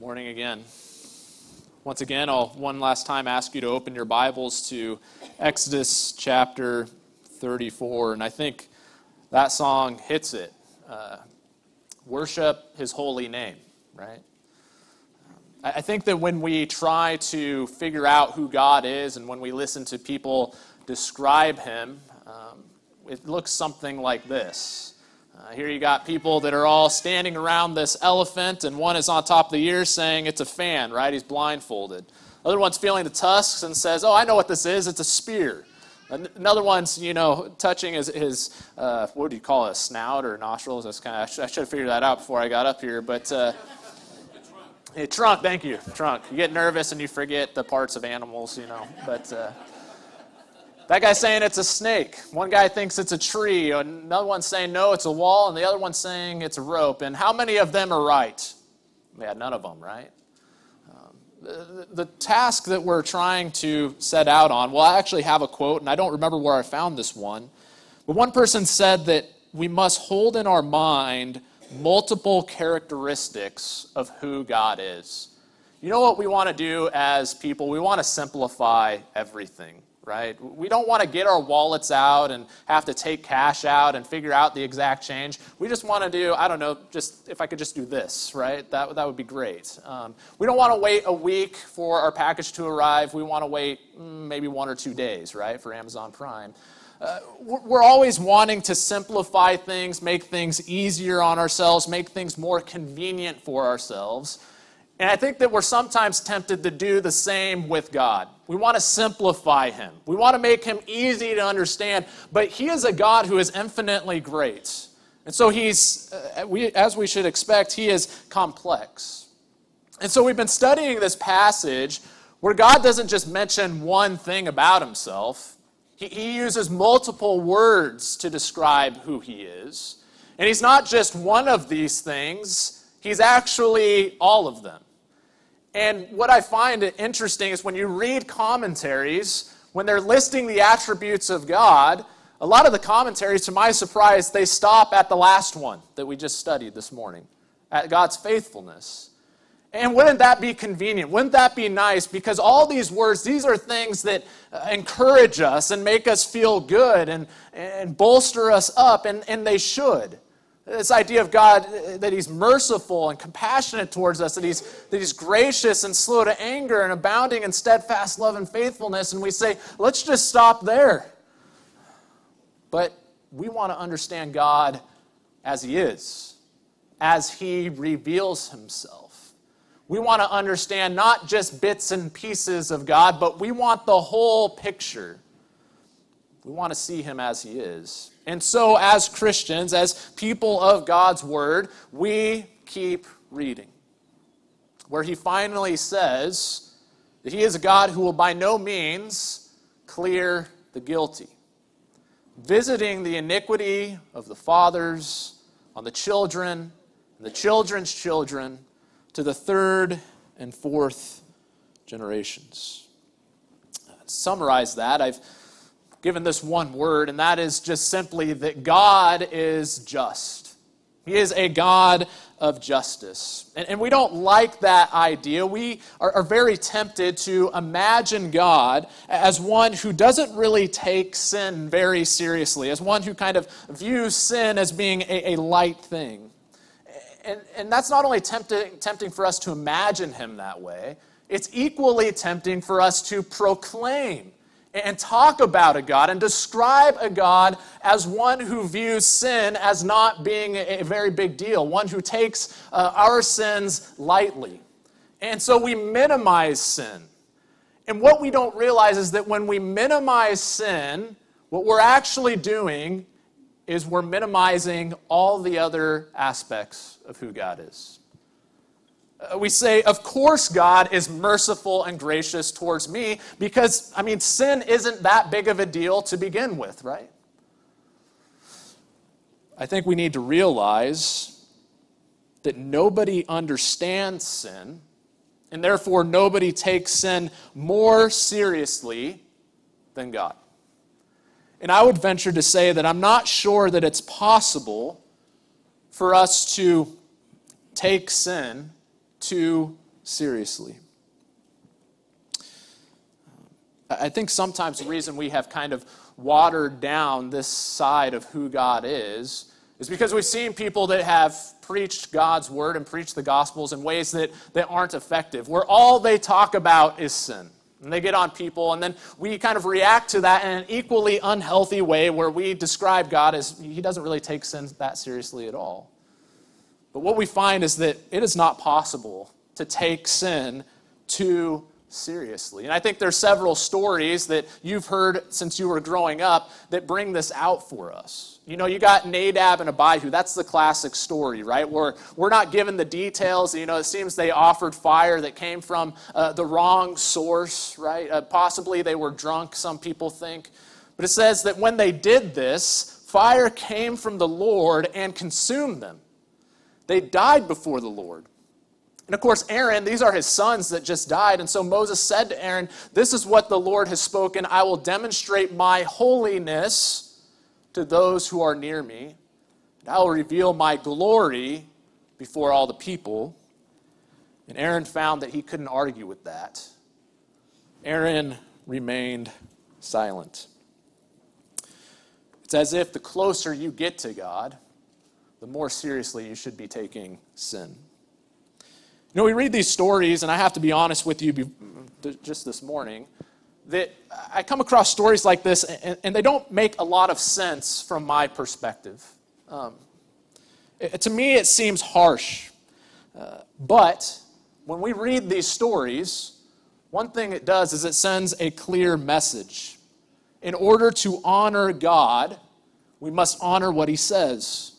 Morning again. Once again, I'll one last time ask you to open your Bibles to Exodus chapter 34, and I think that song hits it. Worship His holy name, right? I think that when we try to figure out who God is and when we listen to people describe Him, it looks something like this. Here you got people that are all standing around this elephant, and one is on top of the ears saying it's a fan, right? He's blindfolded. Other one's feeling the tusks and says, oh, I know what this is. It's a spear. Another one's, touching his what do you call it, snout or nostrils? That's I should have figured that out before I got up here. But trunk, thank you, trunk. You get nervous and you forget the parts of animals, But that guy's saying it's a snake. One guy thinks it's a tree. Another one's saying, no, it's a wall. And the other one's saying it's a rope. And how many of them are right? Yeah, none of them, right? The task that we're trying to set out on, well, I actually have a quote, and I don't remember where I found this one. But one person said that we must hold in our mind multiple characteristics of who God is. You know what we want to do as people? We want to simplify everything. Right? We don't want to get our wallets out and have to take cash out and figure out the exact change. We just want to do, just if I could just do this, right? That would be great. We don't want to wait a week for our package to arrive. We want to wait maybe 1 or 2 days, right, for Amazon Prime. We're always wanting to simplify things, make things easier on ourselves, make things more convenient for ourselves. And I think that we're sometimes tempted to do the same with God. We want to simplify Him. We want to make Him easy to understand. But He is a God who is infinitely great. And so He's, as we should expect, He is complex. And so we've been studying this passage where God doesn't just mention one thing about Himself. He uses multiple words to describe who He is. And He's not just one of these things. He's actually all of them. And what I find interesting is when you read commentaries, when they're listing the attributes of God, a lot of the commentaries, to my surprise, they stop at the last one that we just studied this morning, at God's faithfulness. And wouldn't that be convenient? Wouldn't that be nice? Because all these words, these are things that encourage us and make us feel good and bolster us up, and they should. This idea of God, that He's merciful and compassionate towards us, that He's gracious and slow to anger and abounding in steadfast love and faithfulness. And we say, let's just stop there. But we want to understand God as He is, as He reveals Himself. We want to understand not just bits and pieces of God, but we want the whole picture. We want to see Him as He is. And so as Christians, as people of God's Word, we keep reading. Where He finally says that He is a God who will by no means clear the guilty, visiting the iniquity of the fathers on the children and the children's children to the third and fourth generations. To summarize that, I've given this one word, and that is just simply that God is just. He is a God of justice. And we don't like that idea. We are very tempted to imagine God as one who doesn't really take sin very seriously, as one who kind of views sin as being a light thing. And that's not only tempting for us to imagine Him that way, it's equally tempting for us to proclaim and talk about a God and describe a God as one who views sin as not being a very big deal, one who takes our sins lightly. And so we minimize sin. And what we don't realize is that when we minimize sin, what we're actually doing is we're minimizing all the other aspects of who God is. We say, of course God is merciful and gracious towards me because, sin isn't that big of a deal to begin with, right? I think we need to realize that nobody understands sin, and therefore nobody takes sin more seriously than God. And I would venture to say that I'm not sure that it's possible for us to take sin to seriously. I think sometimes the reason we have kind of watered down this side of who God is because we've seen people that have preached God's word and preached the Gospels in ways that aren't effective, where all they talk about is sin. And they get on people, and then we kind of react to that in an equally unhealthy way where we describe God as he doesn't really take sin that seriously at all. But what we find is that it is not possible to take sin too seriously. And I think there's several stories that you've heard since you were growing up that bring this out for us. You know, you got Nadab and Abihu. That's the classic story, right? Where we're not given the details. You know, it seems they offered fire that came from the wrong source, right? Possibly they were drunk, some people think. But it says that when they did this, fire came from the Lord and consumed them. They died before the Lord. And of course, Aaron, these are his sons that just died. And so Moses said to Aaron, "This is what the Lord has spoken. I will demonstrate my holiness to those who are near me. And I will reveal my glory before all the people." And Aaron found that he couldn't argue with that. Aaron remained silent. It's as if the closer you get to God, the more seriously you should be taking sin. You know, we read these stories, and I have to be honest with you just this morning, that I come across stories like this, and they don't make a lot of sense from my perspective. To me, it seems harsh. But when we read these stories, one thing it does is it sends a clear message. In order to honor God, we must honor what he says.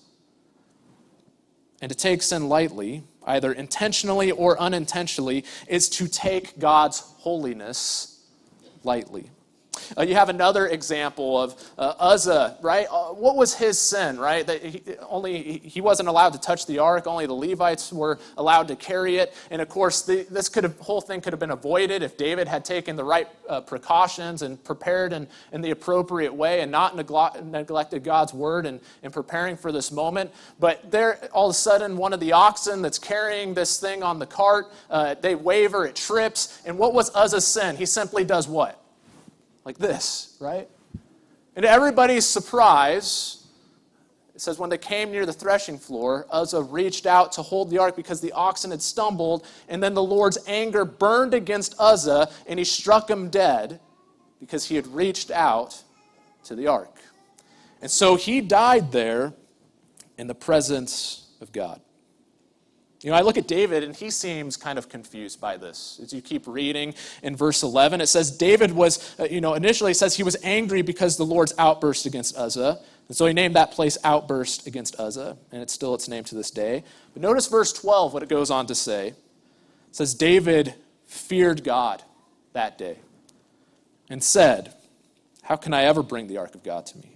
And to take sin lightly, either intentionally or unintentionally, is to take God's holiness lightly. You have another example of Uzzah, right? What was his sin, right? That he wasn't allowed to touch the ark. Only the Levites were allowed to carry it. And of course, this whole thing could have been avoided if David had taken the right precautions and prepared in the appropriate way and not neglected God's word in preparing for this moment. But there, all of a sudden, one of the oxen that's carrying this thing on the cart, they waver, it trips. And what was Uzzah's sin? He simply does what? Like this, right? And to everybody's surprise, it says when they came near the threshing floor, Uzzah reached out to hold the ark because the oxen had stumbled, and then the Lord's anger burned against Uzzah, and he struck him dead because he had reached out to the ark. And so he died there in the presence of God. You know, I look at David, and he seems kind of confused by this. As you keep reading in verse 11, it says David was, initially it says he was angry because the Lord's outburst against Uzzah. And so he named that place Outburst against Uzzah, and it's still its name to this day. But notice verse 12, what it goes on to say. It says, David feared God that day and said, "How can I ever bring the ark of God to me?"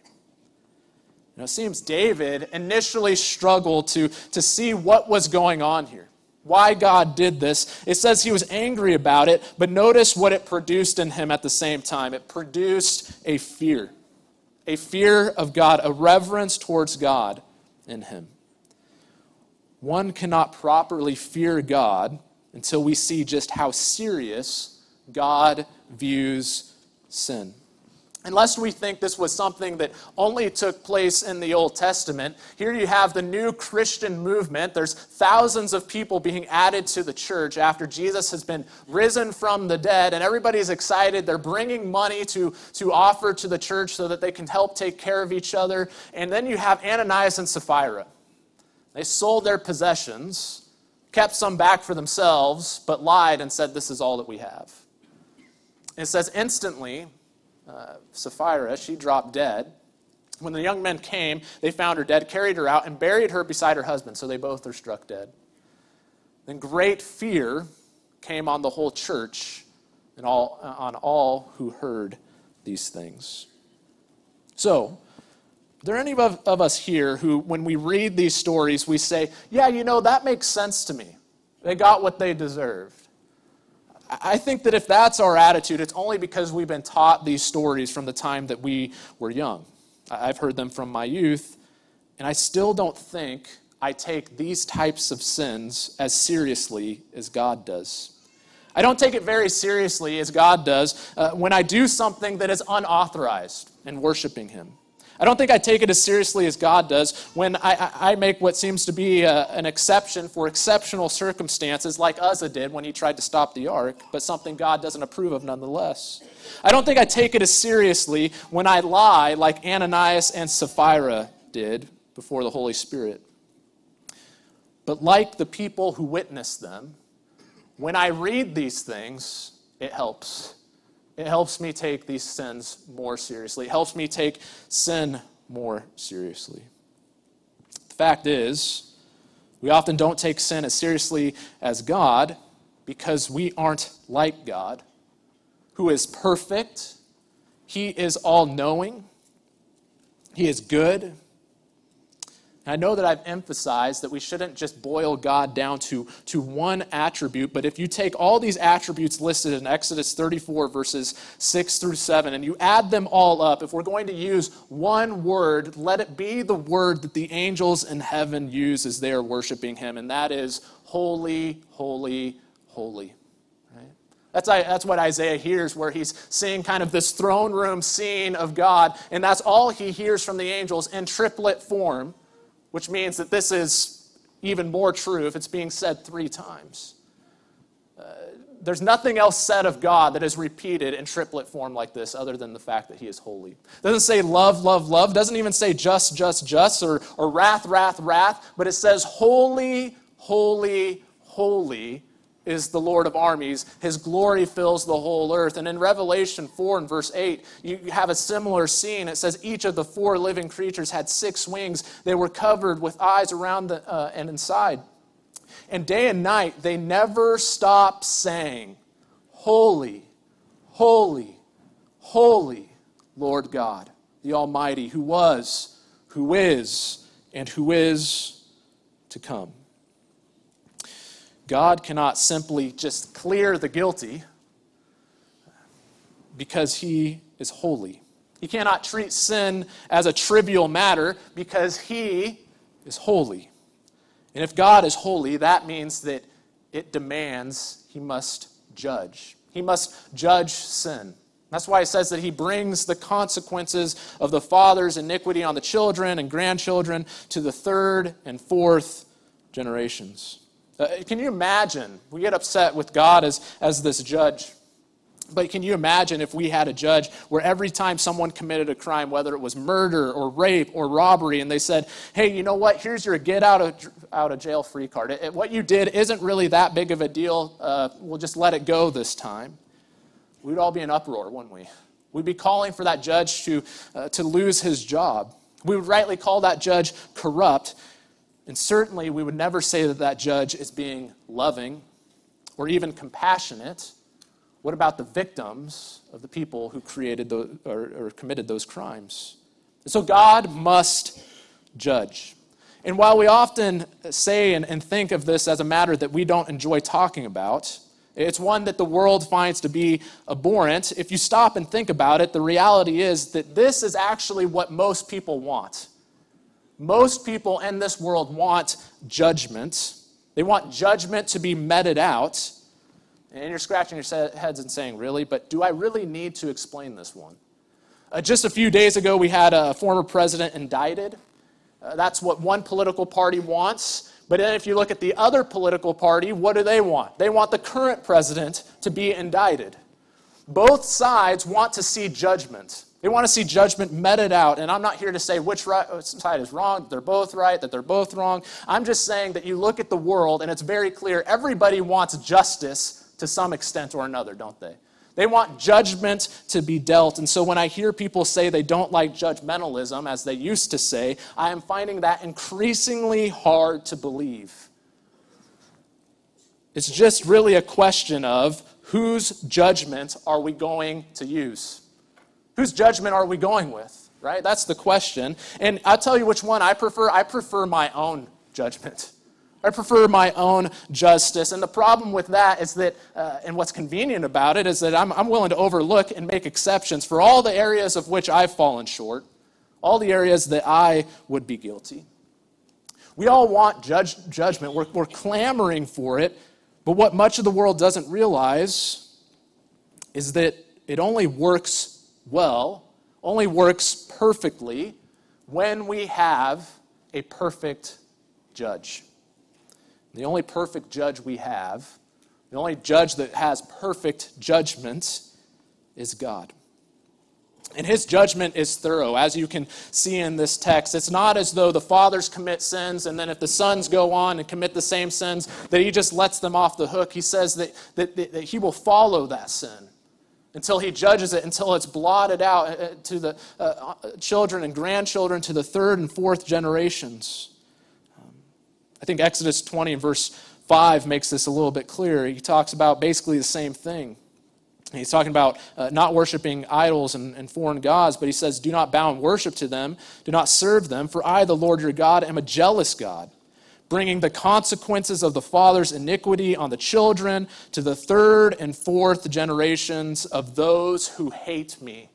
It seems David initially struggled to see what was going on here, why God did this. It says he was angry about it, but notice what it produced in him at the same time. It produced a fear of God, a reverence towards God in him. One cannot properly fear God until we see just how serious God views sin. Unless we think this was something that only took place in the Old Testament, here you have the new Christian movement. There's thousands of people being added to the church after Jesus has been risen from the dead, and everybody's excited. They're bringing money to offer to the church so that they can help take care of each other. And then you have Ananias and Sapphira. They sold their possessions, kept some back for themselves, but lied and said, "This is all that we have." And it says instantly, Sapphira, she dropped dead. When the young men came, they found her dead, carried her out, and buried her beside her husband. So they both are struck dead. Then great fear came on the whole church and on all who heard these things. So, are there any of us here who, when we read these stories, we say, "Yeah, that makes sense to me. They got what they deserved"? I think that if that's our attitude, it's only because we've been taught these stories from the time that we were young. I've heard them from my youth, and I still don't think I take these types of sins as seriously as God does. I don't take it very seriously as God does when I do something that is unauthorized in worshiping him. I don't think I take it as seriously as God does when I make what seems to be an exception for exceptional circumstances like Uzzah did when he tried to stop the ark, but something God doesn't approve of nonetheless. I don't think I take it as seriously when I lie like Ananias and Sapphira did before the Holy Spirit. But like the people who witnessed them, when I read these things, it helps. It helps me take these sins more seriously. It helps me take sin more seriously. The fact is, we often don't take sin as seriously as God because we aren't like God, who is perfect. He is all-knowing. He is good. I know that I've emphasized that we shouldn't just boil God down to one attribute, but if you take all these attributes listed in Exodus 34, verses 6 through 7, and you add them all up, if we're going to use one word, let it be the word that the angels in heaven use as they are worshiping him, and that is holy, holy, holy. That's what Isaiah hears, where he's seeing kind of this throne room scene of God, and that's all he hears from the angels in triplet form, which means that this is even more true if it's being said 3 times. There's nothing else said of God that is repeated in triplet form like this other than the fact that he is holy. It doesn't say love, love, love. It doesn't even say just, or wrath, wrath, wrath. But it says holy, holy, holy is the Lord of armies. His glory fills the whole earth. And in Revelation 4 and verse 8, you have a similar scene. It says each of the 4 living creatures had 6 wings. They were covered with eyes around and inside. And day and night, they never stop saying, holy, holy, holy, Lord God, the Almighty, who was, who is, and who is to come. God cannot simply just clear the guilty because he is holy. He cannot treat sin as a trivial matter because he is holy. And if God is holy, that means that it demands he must judge. He must judge sin. That's why it says that he brings the consequences of the father's iniquity on the children and grandchildren to the 3rd and 4th generations. Can you imagine? We get upset with God as this judge. But can you imagine if we had a judge where every time someone committed a crime, whether it was murder or rape or robbery, and they said, hey, you know what? Here's your get out of jail free card. What you did isn't really that big of a deal. We'll just let it go this time. We'd all be in uproar, wouldn't we? We'd be calling for that judge to lose his job. We would rightly call that judge corrupt. And certainly we would never say that judge is being loving or even compassionate. What about the victims of the people who created or committed those crimes? And so God must judge. And while we often say and think of this as a matter that we don't enjoy talking about, it's one that the world finds to be abhorrent. If you stop and think about it, the reality is that this is actually what most people want. Most people in this world want judgment. They want judgment to be meted out. And you're scratching your heads and saying, really? But do I really need to explain this one? Just a few days ago, we had a former president indicted. That's what one political party wants. But then if you look at the other political party, what do they want? They want the current president to be indicted. Both sides want to see judgment. They want to see judgment meted out, and I'm not here to say which side is wrong, that they're both right, that they're both wrong. I'm just saying that you look at the world, and it's very clear everybody wants justice to some extent or another, don't they? They want judgment to be dealt, and so when I hear people say they don't like judgmentalism, as they used to say, I am finding that increasingly hard to believe. It's just really a question of whose judgment are we going to use? Whose judgment are we going with, right? That's the question. And I'll tell you which one I prefer. I prefer my own judgment. I prefer my own justice. And the problem with that is that, and what's convenient about it, is that I'm willing to overlook and make exceptions for all the areas of which I've fallen short, all the areas that I would be guilty. We all want judgment. We're clamoring for it. But what much of the world doesn't realize is that it only works well, only works perfectly when we have a perfect judge. The only perfect judge we have, the only judge that has perfect judgment is God. And his judgment is thorough, as you can see in this text. It's not as though the fathers commit sins, and then if the sons go on and commit the same sins, that he just lets them off the hook. He says that he will follow that sin until he judges it, until it's blotted out to the children and grandchildren, to the third and fourth generations. I think Exodus 20 and verse 5 makes this a little bit clearer. He talks about basically the same thing. He's talking about not worshiping idols and foreign gods, but he says, do not bow and worship to them, do not serve them, for I, the Lord your God, am a jealous God, bringing the consequences of the father's iniquity on the children to the third and fourth generations of those who hate me.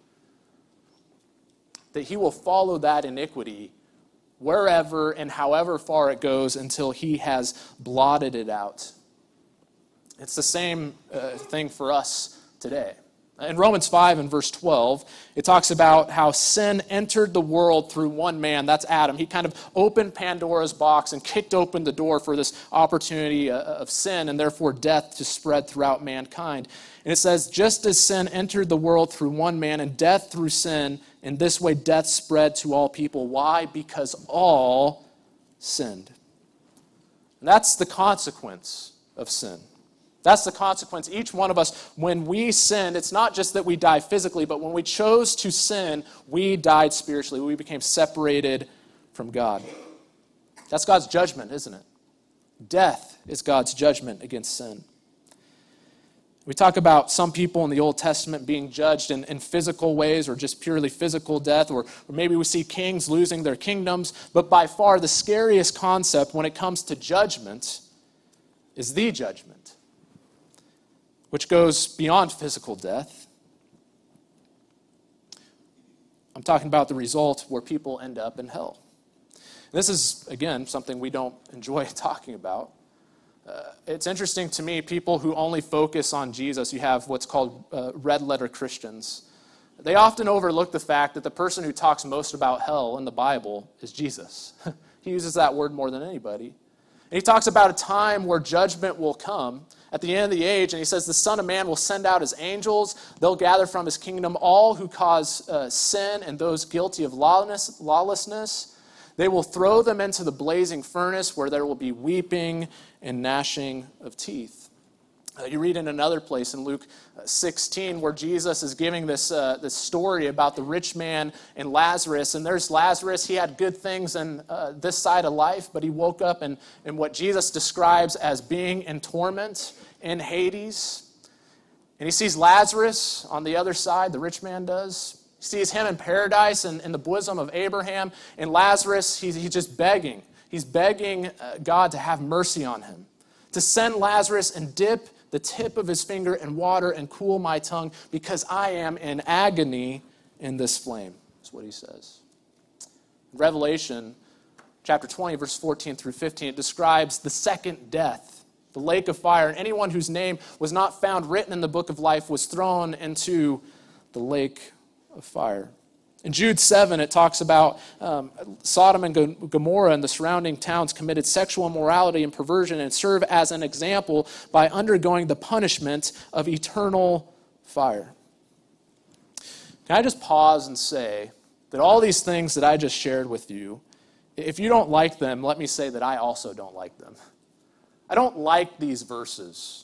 That he will follow that iniquity wherever and however far it goes until he has blotted it out. It's the same thing for us today. In Romans 5 and verse 12, it talks about how sin entered the world through one man, that's Adam. He kind of opened Pandora's box and kicked open the door for this opportunity of sin and therefore death to spread throughout mankind. And it says, just as sin entered the world through one man and death through sin, in this way death spread to all people. Why? Because all sinned. And that's the consequence of sin. That's the consequence. Each one of us, when we sinned, it's not just that we die physically, but when we chose to sin, we died spiritually. We became separated from God. That's God's judgment, isn't it? Death is God's judgment against sin. We talk about some people in the Old Testament being judged in physical ways or just purely physical death, or maybe we see kings losing their kingdoms, but by far the scariest concept when it comes to judgment is the judgment, which goes beyond physical death. I'm talking about the result where people end up in hell. This is, again, something we don't enjoy talking about. It's interesting to me, people who only focus on Jesus, you have what's called red letter Christians. They often overlook the fact that the person who talks most about hell in the Bible is Jesus. He uses that word more than anybody. And he talks about a time where judgment will come at the end of the age, and he says the Son of Man will send out his angels. They'll gather from his kingdom all who cause sin and those guilty of lawlessness. They will throw them into the blazing furnace where there will be weeping and gnashing of teeth. You read in another place in Luke 16 where Jesus is giving this story about the rich man and Lazarus. And there's Lazarus. He had good things in this side of life, but he woke up in what Jesus describes as being in torment in Hades. And he sees Lazarus on the other side, the rich man does. He sees him in paradise and in the bosom of Abraham. And Lazarus, he's just begging. He's begging God to have mercy on him, to send Lazarus and dip the tip of his finger in water and cool my tongue because I am in agony in this flame. That's what he says. Revelation chapter 20, verse 14 through 15, it describes the second death, the lake of fire. And anyone whose name was not found written in the book of life was thrown into the lake of fire. In Jude 7, it talks about Sodom and Gomorrah and the surrounding towns committed sexual immorality and perversion and serve as an example by undergoing the punishment of eternal fire. Can I just pause and say that all these things that I just shared with you, if you don't like them, let me say that I also don't like them. I don't like these verses.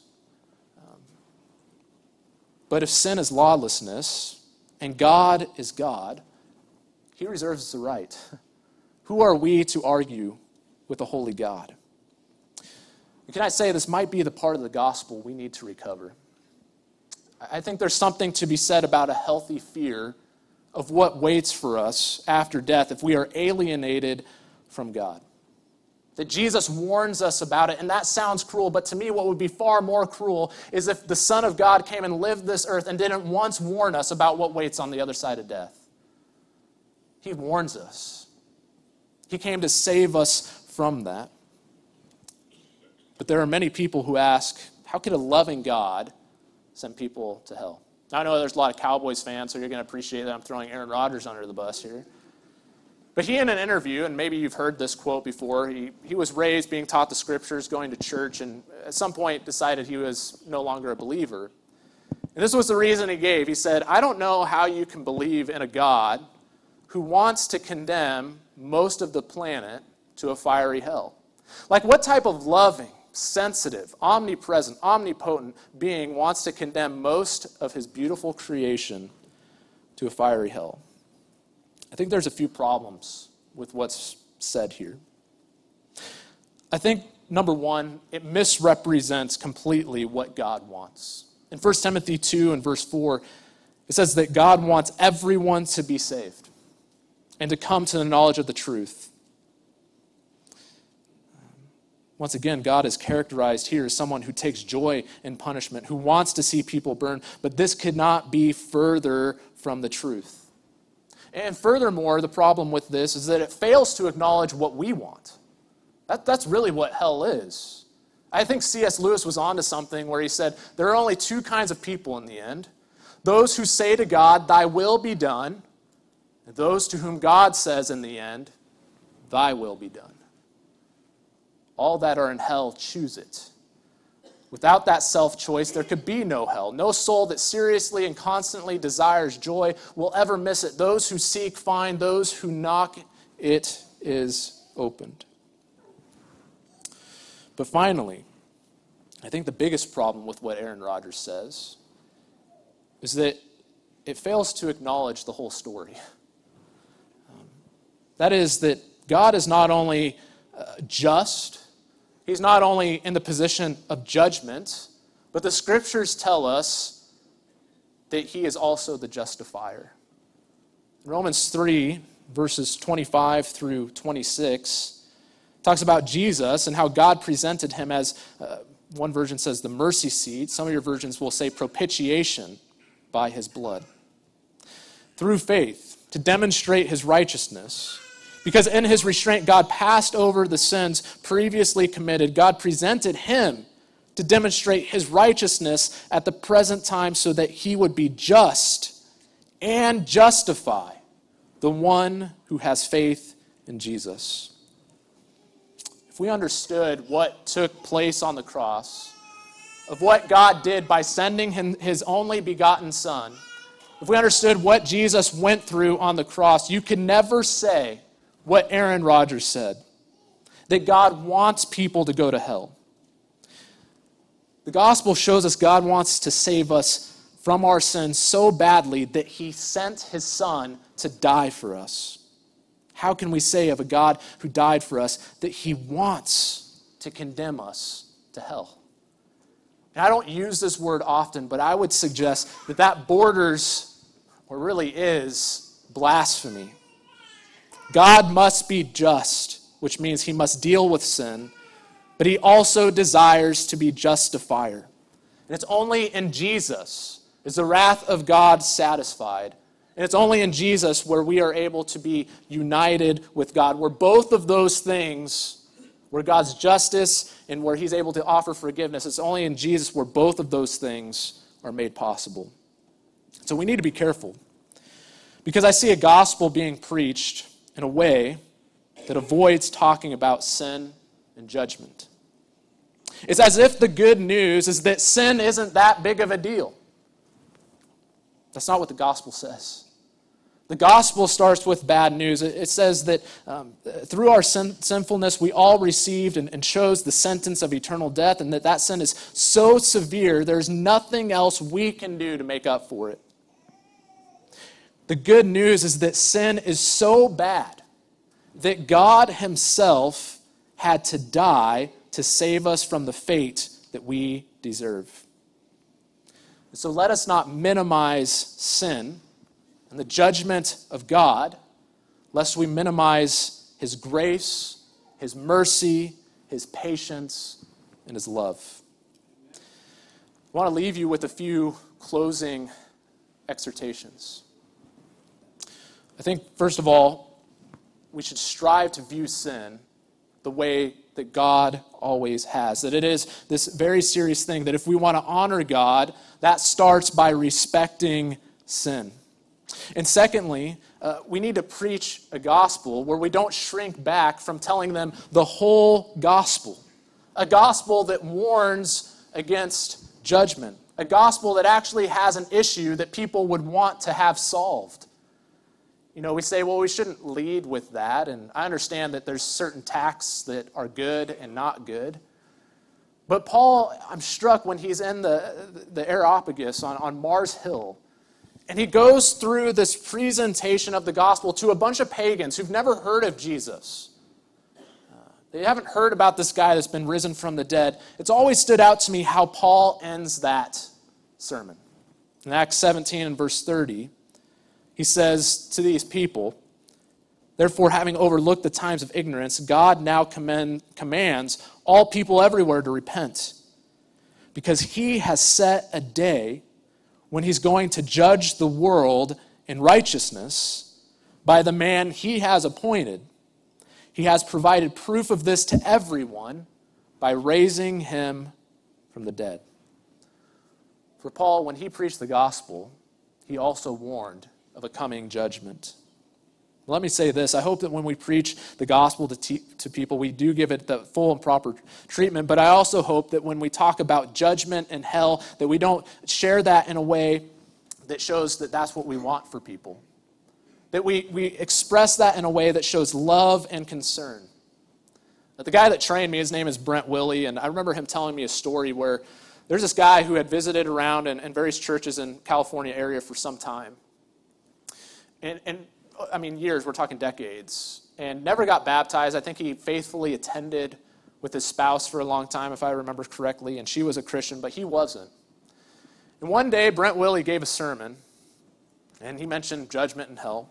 But if sin is lawlessness, and God is God, he reserves the right. Who are we to argue with a holy God? And can I say this might be the part of the gospel we need to recover? I think there's something to be said about a healthy fear of what waits for us after death if we are alienated from God. That Jesus warns us about it, and that sounds cruel, but to me what would be far more cruel is if the Son of God came and lived this earth and didn't once warn us about what waits on the other side of death. He warns us. He came to save us from that. But there are many people who ask, how could a loving God send people to hell? Now, I know there's a lot of Cowboys fans, so you're going to appreciate that I'm throwing Aaron Rodgers under the bus here. But he, in an interview, and maybe you've heard this quote before, he was raised being taught the scriptures, going to church, and at some point decided he was no longer a believer. And this was the reason he gave. He said, I don't know how you can believe in a God who wants to condemn most of the planet to a fiery hell. Like, what type of loving, sensitive, omnipresent, omnipotent being wants to condemn most of his beautiful creation to a fiery hell? I think there's a few problems with what's said here. I think, number one, it misrepresents completely what God wants. In 1 Timothy 2 and verse 4, it says that God wants everyone to be saved and to come to the knowledge of the truth. Once again, God is characterized here as someone who takes joy in punishment, who wants to see people burn, but this could not be further from the truth. And furthermore, the problem with this is that it fails to acknowledge what we want. That's really what hell is. I think C.S. Lewis was onto something where he said, there are only two kinds of people in the end. Those who say to God, thy will be done, and those to whom God says in the end, thy will be done. All that are in hell choose it. Without that self-choice, there could be no hell. No soul that seriously and constantly desires joy will ever miss it. Those who seek find. Those who knock, it is opened. But finally, I think the biggest problem with what Aaron Rodgers says is that it fails to acknowledge the whole story. That is that God is not only just, he's not only in the position of judgment, but the scriptures tell us that he is also the justifier. In Romans 3, verses 25 through 26, talks about Jesus and how God presented him as, one version says the mercy seat. Some of your versions will say propitiation by his blood. Through faith, to demonstrate his righteousness. Because in his restraint, God passed over the sins previously committed. God presented him to demonstrate his righteousness at the present time so that he would be just and justify the one who has faith in Jesus. If we understood what took place on the cross, of what God did by sending his only begotten Son, if we understood what Jesus went through on the cross, you could never say what Aaron Rodgers said, that God wants people to go to hell. The gospel shows us God wants to save us from our sins so badly that he sent his Son to die for us. How can we say of a God who died for us that he wants to condemn us to hell? And I don't use this word often, but I would suggest that borders, or really is, blasphemy. God must be just, which means he must deal with sin, but he also desires to be justifier. And it's only in Jesus is the wrath of God satisfied. And it's only in Jesus where we are able to be united with God, where both of those things, where God's justice and where he's able to offer forgiveness, it's only in Jesus where both of those things are made possible. So we need to be careful, because I see a gospel being preached in a way that avoids talking about sin and judgment. It's as if the good news is that sin isn't that big of a deal. That's not what the gospel says. The gospel starts with bad news. It says that through our sinfulness, we all received and chose the sentence of eternal death, and that sin is so severe, there's nothing else we can do to make up for it. The good news is that sin is so bad that God himself had to die to save us from the fate that we deserve. So let us not minimize sin and the judgment of God, lest we minimize his grace, his mercy, his patience, and his love. I want to leave you with a few closing exhortations. I think, first of all, we should strive to view sin the way that God always has. That it is this very serious thing that if we want to honor God, that starts by respecting sin. And secondly, we need to preach a gospel where we don't shrink back from telling them the whole gospel. A gospel that warns against judgment. A gospel that actually has an issue that people would want to have solved. You know, we say, well, we shouldn't lead with that. And I understand that there's certain texts that are good and not good. But Paul, I'm struck when he's in the Areopagus on Mars Hill. And he goes through this presentation of the gospel to a bunch of pagans who've never heard of Jesus. They haven't heard about this guy that's been risen from the dead. It's always stood out to me how Paul ends that sermon. In Acts 17 and verse 30, he says to these people, "Therefore, having overlooked the times of ignorance, God now commands all people everywhere to repent, because he has set a day when he's going to judge the world in righteousness by the man he has appointed. He has provided proof of this to everyone by raising him from the dead." For Paul, when he preached the gospel, he also warned of a coming judgment. Let me say this. I hope that when we preach the gospel to people, we do give it the full and proper treatment. But I also hope that when we talk about judgment and hell, that we don't share that in a way that shows that that's what we want for people. That we express that in a way that shows love and concern. The guy that trained me, his name is Brent Willie, and I remember him telling me a story where there's this guy who had visited around in various churches in California area for some time. And I mean, years, we're talking decades, and never got baptized. I think he faithfully attended with his spouse for a long time, if I remember correctly, and she was a Christian, but he wasn't. And one day, Brent Willie gave a sermon, and he mentioned judgment and hell.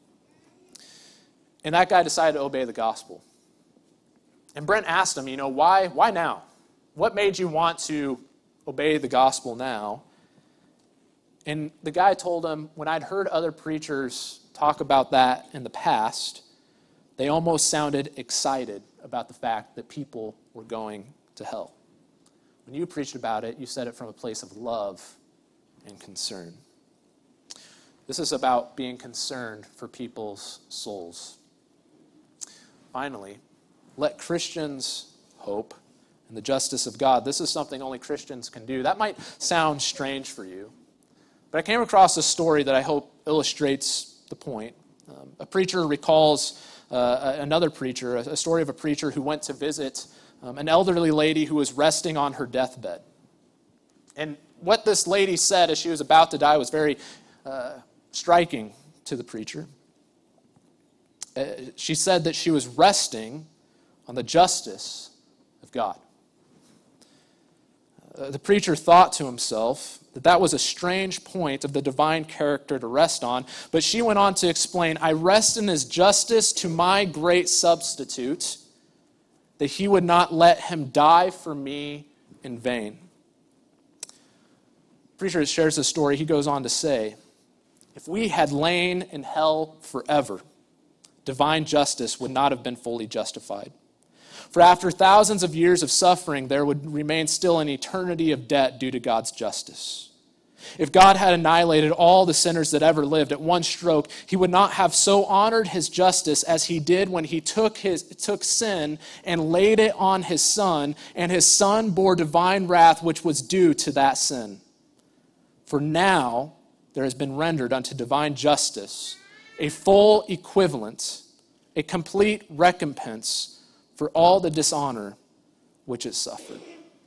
And that guy decided to obey the gospel. And Brent asked him, why now? What made you want to obey the gospel now? And the guy told him, when I'd heard other preachers talk about that in the past, they almost sounded excited about the fact that people were going to hell. When you preached about it, you said it from a place of love and concern. This is about being concerned for people's souls. Finally, let Christians hope in the justice of God. This is something only Christians can do. That might sound strange for you. But I came across a story that I hope illustrates the point. A preacher recalls another preacher, a story of a preacher who went to visit an elderly lady who was resting on her deathbed. And what this lady said as she was about to die was very striking to the preacher. She said that she was resting on the justice of God. The preacher thought to himself that was a strange point of the divine character to rest on, but she went on to explain, "I rest in his justice to my great substitute, that he would not let him die for me in vain." The preacher shares this story. He goes on to say, "If we had lain in hell forever, divine justice would not have been fully justified. For after thousands of years of suffering, there would remain still an eternity of debt due to God's justice. If God had annihilated all the sinners that ever lived at one stroke, he would not have so honored his justice as he did when he took sin and laid it on his Son, and his Son bore divine wrath which was due to that sin. For now there has been rendered unto divine justice a full equivalent, a complete recompense for all the dishonor which it suffered."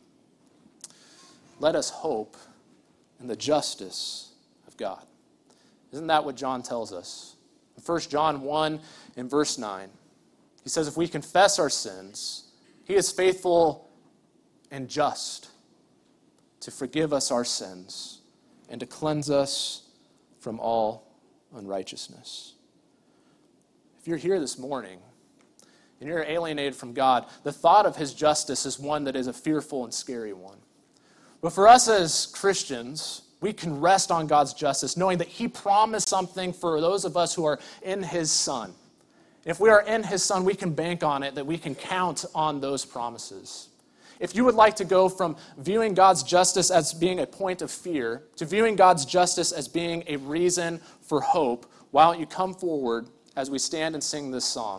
Let us hope in the justice of God. Isn't that what John tells us? In 1 John 1 and verse 9, he says, if we confess our sins, he is faithful and just to forgive us our sins and to cleanse us from all unrighteousness. If you're here this morning and you're alienated from God, the thought of his justice is one that is a fearful and scary one. But for us as Christians, we can rest on God's justice, knowing that he promised something for those of us who are in his Son. If we are in his Son, we can bank on it, that we can count on those promises. If you would like to go from viewing God's justice as being a point of fear to viewing God's justice as being a reason for hope, why don't you come forward as we stand and sing this song?